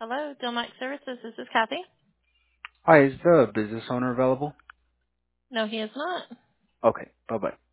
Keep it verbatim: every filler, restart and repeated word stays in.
Hello, Dilmite Services. This is Kathy. Hi, is the business owner available? No, he is not. Okay, bye-bye.